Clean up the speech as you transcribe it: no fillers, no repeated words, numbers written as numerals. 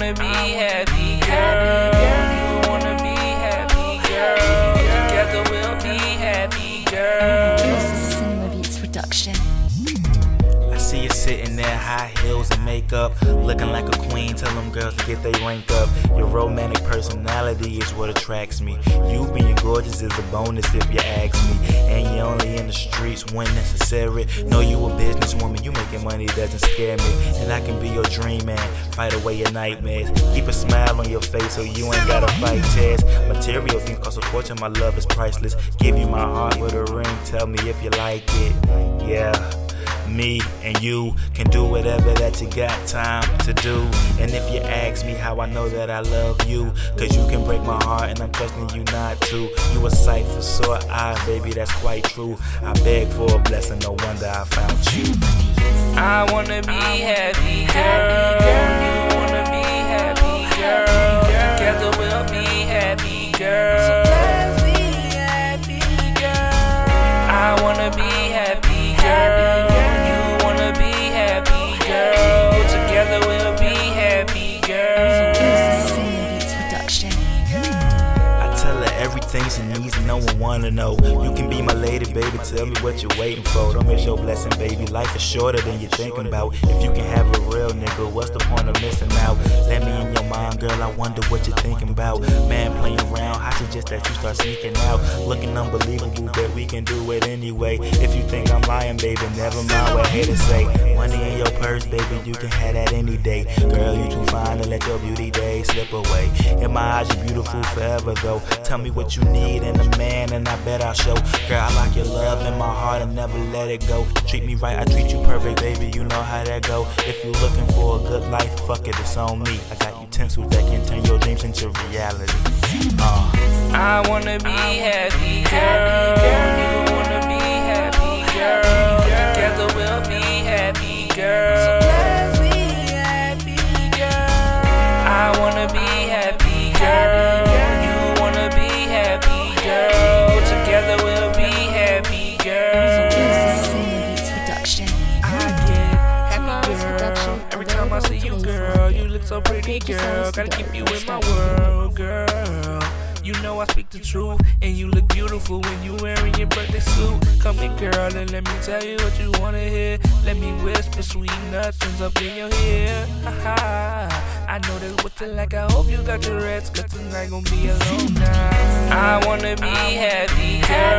wanna be happy, girl. You wanna be happy, girl. Together we'll be happy, girl. This is a Cinema Beats production. I see you sitting there, high heels and makeup, looking like a queen. Tell them girls to get their rank up. Your romantic personality is what attracts me. You being gorgeous is a bonus if you ask me. And you're only in the streets when necessary. Know you a businesswoman, you making money doesn't scare me. And I can be your dream man, fight away your nightmares. Keep a smile on your face so you ain't gotta fight tears. Material things cost a fortune, my love is priceless. Give you my heart with a ring, tell me if you like it. Yeah. Me and you can do whatever that you got time to do. And if you ask me how I know that I love you, cause you can break my heart and I'm trusting you not to. You a sight for sore eyes, baby, that's quite true. I beg for a blessing, no wonder I found you. I wanna be happy, girl. You wanna be happy, girl. Together we'll be happy, girl. So let's be happy, girl. I wanna be happy, girl. Together we'll be happy, girl. This is a Cinema Beats production. I tell her everything she needs and no one wanna know. You can be my lady, baby, tell me what you're waiting for. Don't miss your blessing, baby, life is shorter than you're thinking about. If you can have a real nigga, what's the point of missing out? Let me in your mind, girl, I wonder what you're thinking about. Man playing around, I suggest that you start sneaking out. Looking unbelievable, but we can do it anyway. If you think I'm lying, baby, never mind what haters say. Money in your purse, baby, you can have that any day. Girl, you too fine to let your beauty days slip away. In my eyes, you're beautiful forever, though. Tell me what you need in a man, and I bet I'll show. Girl, I like your love in my heart and never let it go. Treat me right, I treat you perfect, baby, you know how that go. If you're looking for a good life, fuck it, it's on me. I got utensils that can turn your dreams into reality. I wanna be happy, girl. You wanna be happy, girl. Together we'll be happy, girl. So let's be happy, girl. I wanna be happy, girl. You wanna be happy, girl. Together we'll be happy, girl. This is a Cinema Beats production. I get happy, girl. Every time I see you, girl, you look so pretty, girl. Gotta keep you in my world, girl. You know I speak the truth, and you look beautiful when you wearing your birthday suit. Come here, girl, and let me tell you what you wanna hear. Let me whisper sweet nothings up in your ear. I know that's what you like. I hope you got your rest, cause tonight gon' be a long night. I wanna be happy, girl.